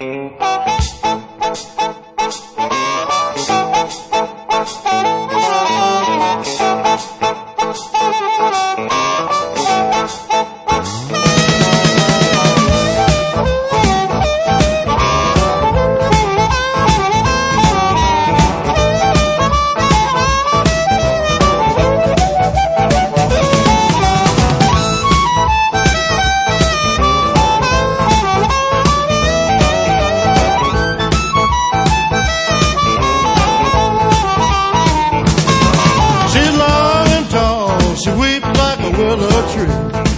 Willow tree.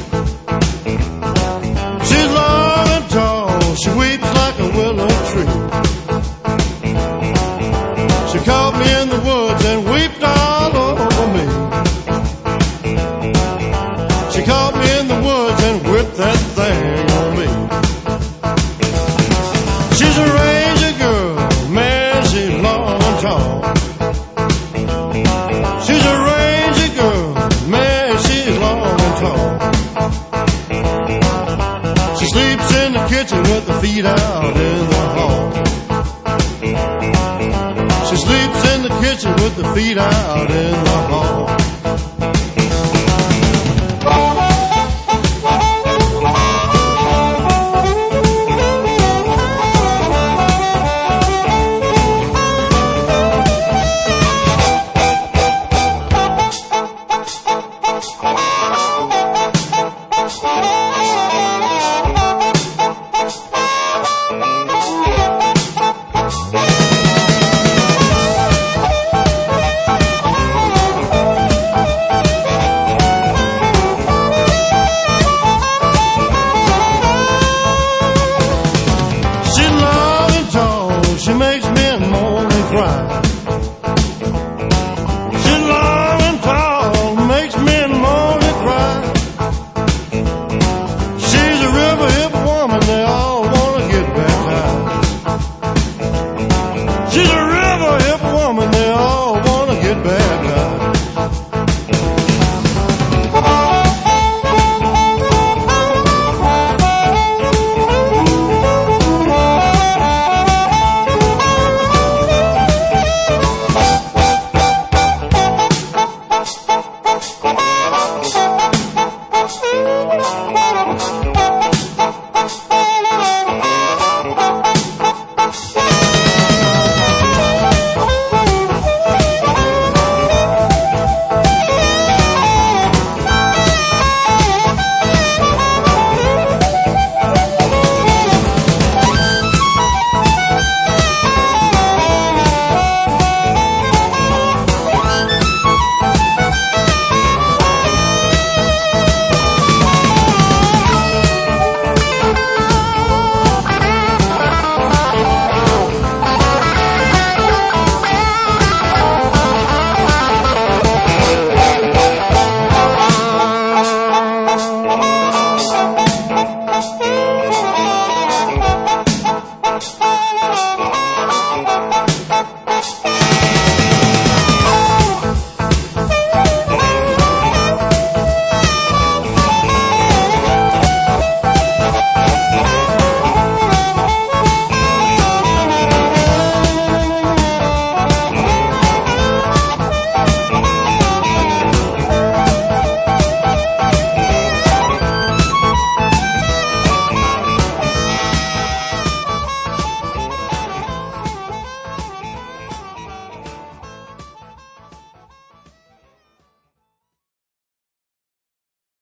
She's long and tall, she weeps like a willow tree. She caught me in the woods and wept all over me. She caught me in the woods and whipped that thing on me. She's a ranger girl, man, she's long and tall. She's a ranger girl, man, she's long and tall. She sleeps in the kitchen with her feet out in the hall. She sleeps in the kitchen with her feet out in the hall.